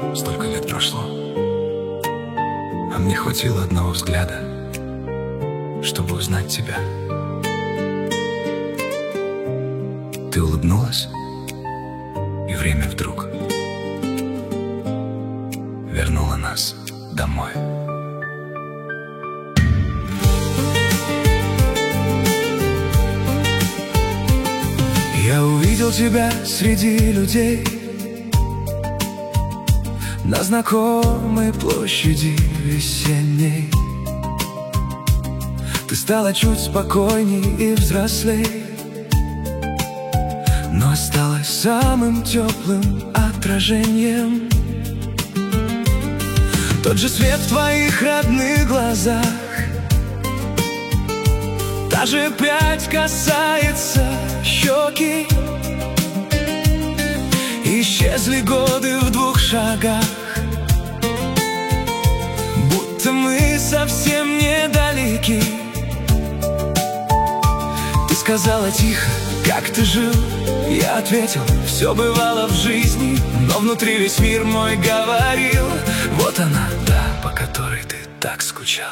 Столько лет прошло, а мне хватило одного взгляда, чтобы узнать тебя. Ты улыбнулась, и время вдруг вернуло нас домой. Я увидел тебя среди людей на знакомой площади весенней. Ты стала чуть спокойней и взрослей, но осталась самым теплым отражением. Тот же свет в твоих родных глазах, та же прядь касается щеки. Исчезли годы в 2 шагах, будто мы совсем недалеки. Ты сказала тихо, как ты жил? Я ответил, все бывало в жизни, но внутри весь мир мой говорил: вот она, та, по которой ты так скучал.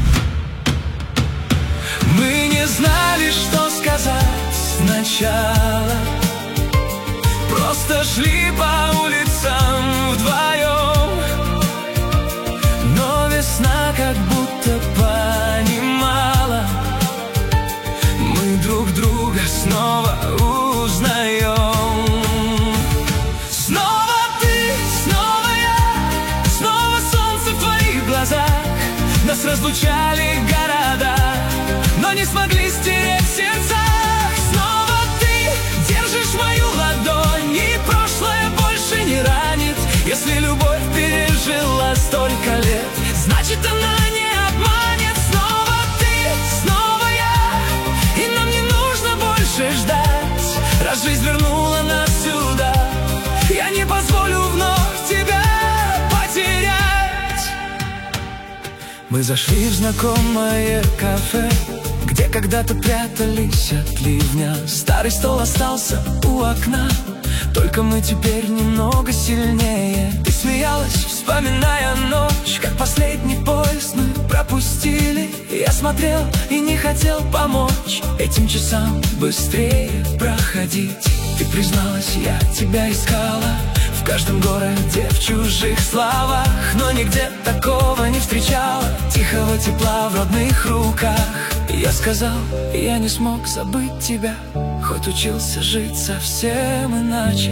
Мы не знали, что сказать сначала, просто шли по улицам вдвоем. Но весна как будто понимала, мы друг друга снова узнаем. Снова ты, снова я, снова солнце в твоих глазах. Нас разлучали города, но не смогли стереть в сердцах. Снова ты держишь мою ладонь, и прошлое больше не ранит. Если любовь пережила столько лет, значит она не обманет. Снова ты, снова я, и нам не нужно больше ждать. Раз жизнь вернула нас сюда, я не позволю вновь тебя потерять. Мы зашли в знакомое кафе, где когда-то прятались от ливня. Старый стол остался у окна, только мы теперь немного сильнее. Ты смеялась, вспоминая ночь, как последний поезд мы пропустили. Я смотрел и не хотел помочь этим часам быстрее проходить. Ты призналась, я тебя искала в каждом городе, в чужих словах, но нигде такого не встречала, тихого тепла в родных руках. Я сказал, я не смог забыть тебя, хоть учился жить совсем иначе.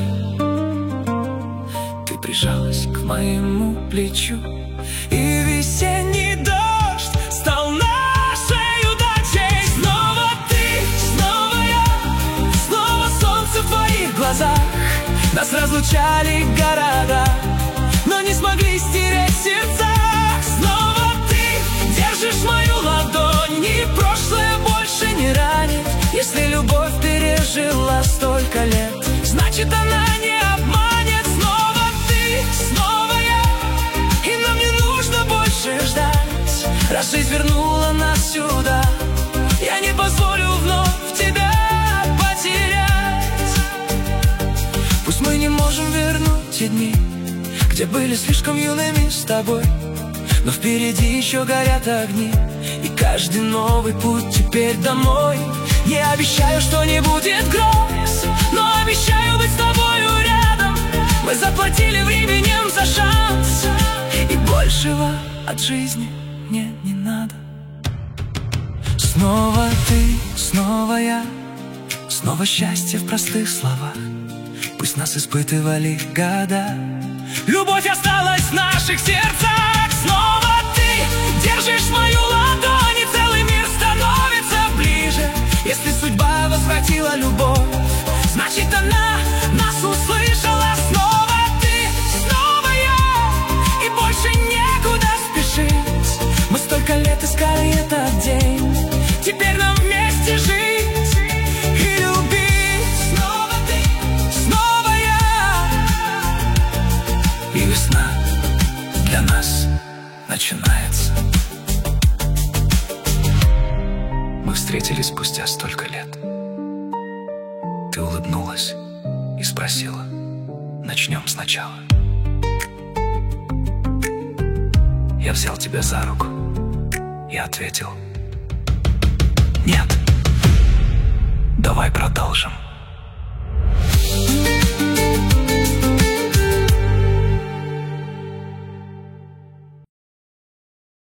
Ты прижалась к моему плечу, и весенний дождь стал нашей удачей. Снова ты, снова я, снова солнце в твоих глазах. Нас разлучали города, но не смогли стереть в сердцах. Снова ты держишь мою ладонь, и прошлое больше не ранит. Если любовь пережила столько лет, значит она не обманет. Снова ты, снова я, и нам не нужно больше ждать. Раз жизнь вернула нас сюда, я не позволю вновь тебя потерять. Пусть мы не можем вернуть те дни, где были слишком юными с тобой, но впереди еще горят огни, и каждый новый путь теперь домой. Не обещаю, что не будет гроз, но обещаю быть с тобою рядом. Мы заплатили временем за шанс, и большего от жизни мне не надо. Снова ты, снова я, снова счастье в простых словах. Пусть нас испытывали года, любовь осталась в наших сердцах. Снова ты держишь мою ладонь, и целый мир становится ближе. Если судьба возвратила любовь, значит она нас услышала. Снова ты, снова я, и больше некуда спешить. Мы столько лет искали этот день, теперь нам вместе жить и любить. Снова ты, снова я, и весна для нас начинается. Мы встретились спустя столько лет. Ты улыбнулась и спросила: начнем сначала. Я взял тебя за руку и ответил: нет. Давай продолжим.